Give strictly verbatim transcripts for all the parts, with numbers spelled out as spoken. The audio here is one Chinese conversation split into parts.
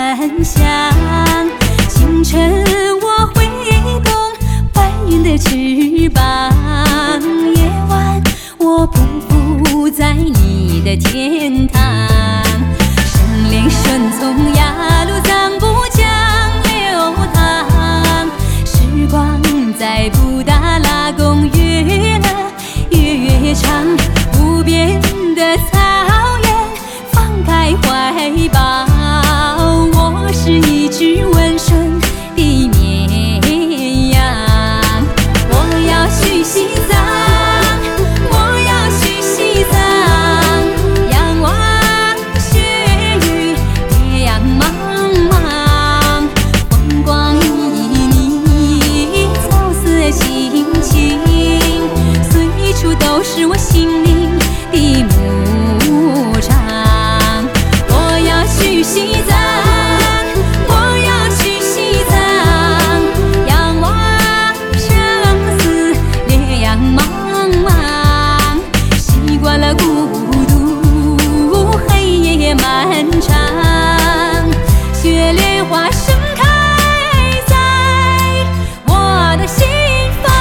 暗香。清晨我挥动白云的翅膀，夜晚我匍匐在你的天堂。生灵顺从呀，路藏不江流淌。时光在布达拉宫越了越长，无边的草原放开怀抱。我是一只温顺的绵羊，我要去西藏，我要去西藏，仰望雪域，烈阳茫茫，风光旖旎，草色青青，随处都是我心灵的牧场。我要去西藏，我要去西藏，仰望生死，烈阳茫茫，习惯了孤独，黑夜漫长，雪莲花盛开在我的心房。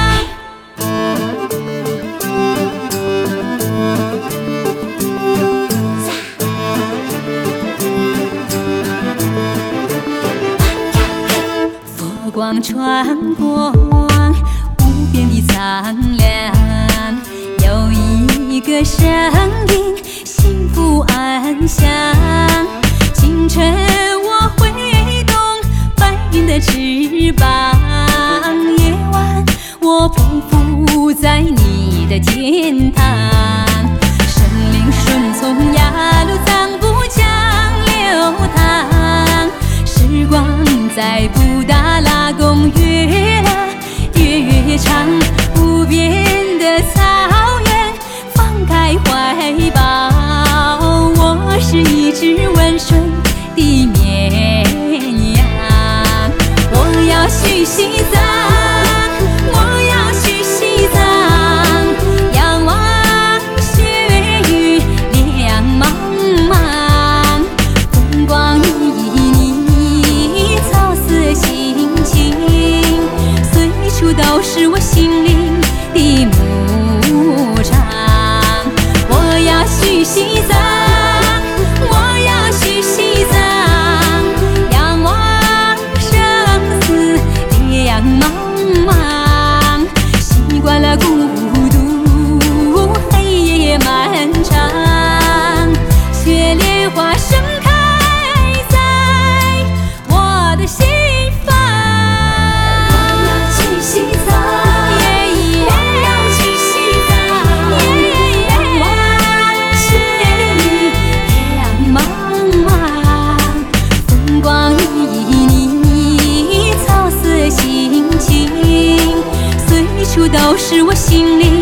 佛光穿过无边的苍凉，有一个声音，幸福安详。清晨我挥动白云的翅膀，夜晚我匍匐在你的天堂。生灵顺从呀，路藏不江流淌。时光在布达拉宫越了越长，无边的草原放开怀抱。我是一只温顺的绵羊，我要去西藏，我要去西藏，仰望雪域，烈阳茫茫，风光旖旎，草色青青，随处都是我心灵的牧场。我要去西藏，我要去西藏，仰望生死，烈阳茫茫，习惯了孤独，黑夜漫长，雪莲花盛开在我的心房。我要去西藏，我要去西藏，仰望雪域，烈阳茫茫，风光旖旎，草色青青，随处都是我心灵